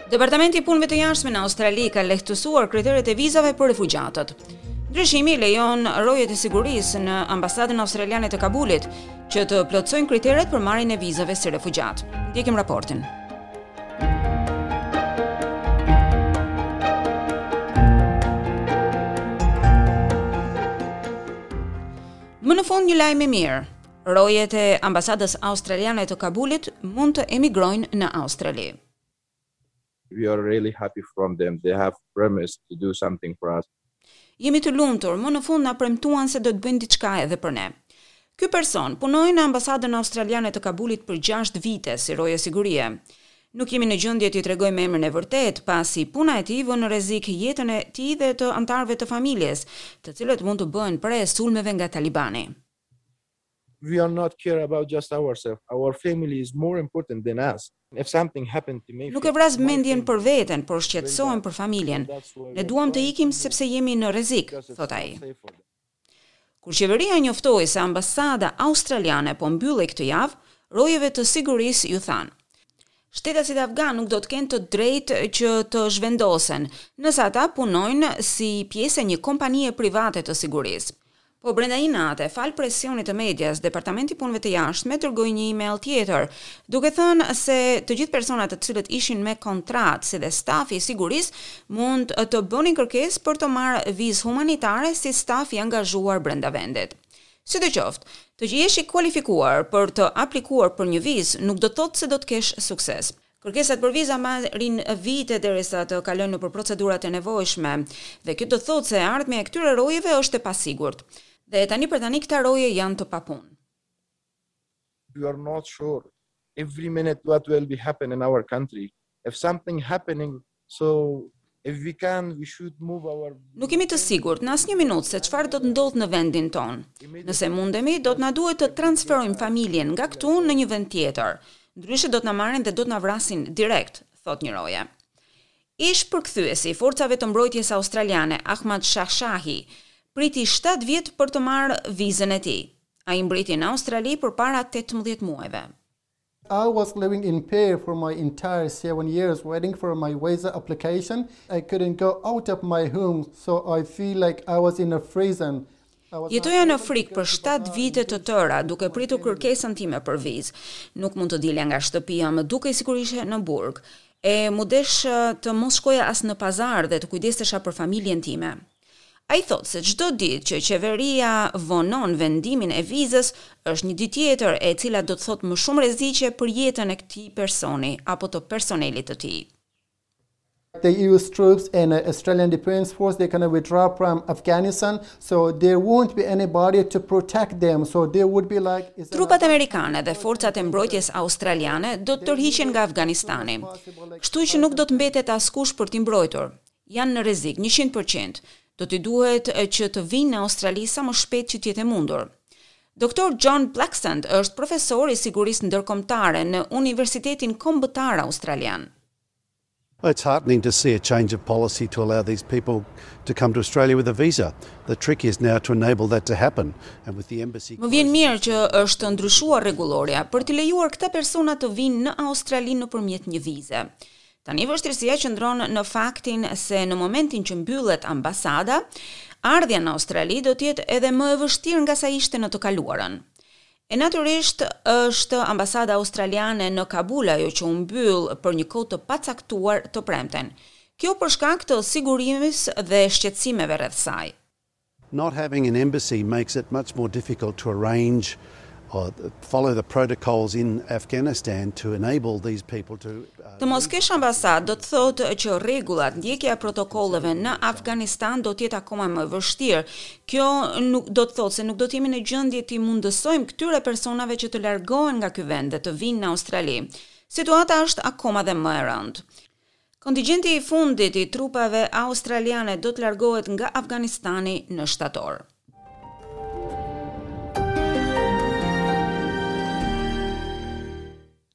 Departamenti i Punëve të Jashtme në Australi ka lehtësuar kriteret e vizave për refugjatët. Ndryshimi lejon rojet e sigurisë në ambasadën australiane të Kabulit që të plotësojnë kriteret për marrjen e vizave si refugjat. Ndjekim raportin. Më në fund një lajm i mirë. Rojet e ambasadës australiane të Kabulit mund të emigrojnë në Australi. We are really happy from them. They have promised to do something for us. Jemi të lumtur, më në fund na premtuan se do të bëjnë diçka edhe për ne. Ky person punoi në ambasadën australiane të Kabulit për 6 vite si roje sigurie. Nuk jemi në gjendje t'i tregojmë emrin e vërtet, pasi puna e tij vën në rrezik jetën e tij dhe të anëtarëve të familjes, të cilët mund të bëhen pre sulmeve nga talibani. We are not care about just ourselves. Our family is more important than us. If something happened to me, Nuk e vras mendjen për veten, por shqetësohem për familjen. Ne duam të ikim sepse jemi në rrezik, thot ai. Kur qeveria njoftoi se ambasada australiane po mbyllej këtë javë, rojeve të sigurisë ju thanë: shtetasit afgan nuk do të kenë të drejtë që të zhvendosen, nëse ata punojnë si pjesë e një kompanie private të sigurisë. Po brenda një nate, fal presionit të medias, Departamenti i Punëve të Jashtme dërgoi një email tjetër, duke thënë se të gjithë personat të cilët ishin me kontratë, si dhe stafi i sigurisë, mund të bënin kërkesë për të marrë vizë humanitare si staf i angazhuar brenda vendit. Sidoqoftë, të që jesh i kualifikuar për të aplikuar për një vizë nuk do të thotë se do të kesh sukses. Kërkesat për viza marrin vite derisa të kalojnë nëpër procedurat e nevojshme, dhe kjo do të thotë se ardhmja e këtyre rojeve është e pasigurt. Dhe tani këta roje janë të papunë. we are not sure every minute what will be happen in our country. If something happening, so if we can, we should move our. Nuk jemi të sigurt në asnjë minutë se çfarë do të ndodhë në vendin ton. Nëse mundemi, do të na duhet të transferojmë familjen nga këtu në një vend tjetër. Ndryshe do të na marrin dhe do të na vrasin direkt, thot një roje. Ish përkthyesi i forcave të mbrojtjes australiane Ahmad Shahshahi priti 7 vjet për të marrë vizën e tij. Ai mbriti në Australi përpara 18 muajve. I was living in Perth for my entire 7 years waiting for my visa application. I couldn't go out of my home, so I feel like I was in a prison. Jetoja në frikë për 7 vite të tëra duke pritur kërkesën time për vizë. Nuk mund të dilja nga shtëpia, më dukej sikur ishe në burg. Mu desh të mos shkoja as në pazar dhe të kujdesesha për familjen time. Ai thot se çdo ditë që qeveria vonon vendimin e vizës është një ditë tjetër e cila do të thotë më shumë rreziqe për jetën e këtij personi apo të personelit të tij. The US troops and Australian Defence Force, they're going to withdraw from Afghanistan, so there won't be anybody to protect them. So there would be like... Trupat amerikane dhe forcat e mbrojtjes australiane do të tërhiqen nga Afganistani. Kështu që nuk do të mbetet askush për t'i mbrojtur. Janë në rrezik 100%. Do t'i duhet që të vinë në Australi sa më shpejt që të jetë mundur. Dr. John Blackstand është profesor i sigurisë ndërkombëtare në Universitetin Kombëtar Australian. It's heartening to see a change of policy to allow these people to come to Australia with a visa. The trick is now to enable that to happen. And with the embassy... Më vjen mirë që është ndryshuar rregulloria për të lejuar këta persona të vinë në Australi nëpërmjet një vize. Tani vështirësia qëndron në faktin se në momentin që mbyllet ambasada, ardhja në Australi do të jetë edhe më e vështirë nga sa ishte në të kaluarën. E natyrisht është ambasada australiane në Kabul ajo që u mbyll për një kohë të pacaktuar të premten. Kjo për shkak të sigurisë dhe shqetësimeve rreth saj. Not having an embassy makes it much more difficult to arrange or follow the protocols in Afghanistan to enable these people to... Të mos kesh ambasadë do të thotë që rregullat, ndjekja e protokolleve në Afganistan do të jetë akoma më vështirë. Kjo nuk do të thotë se nuk do të jemi në gjendje të mundësojmë këtyre personave që të largohen nga ky vend dhe të vinë në Australi. Situata është akoma dhe më e rëndë. Kontingjenti i fundit i trupave australiane do të largohet nga Afganistani në shtator.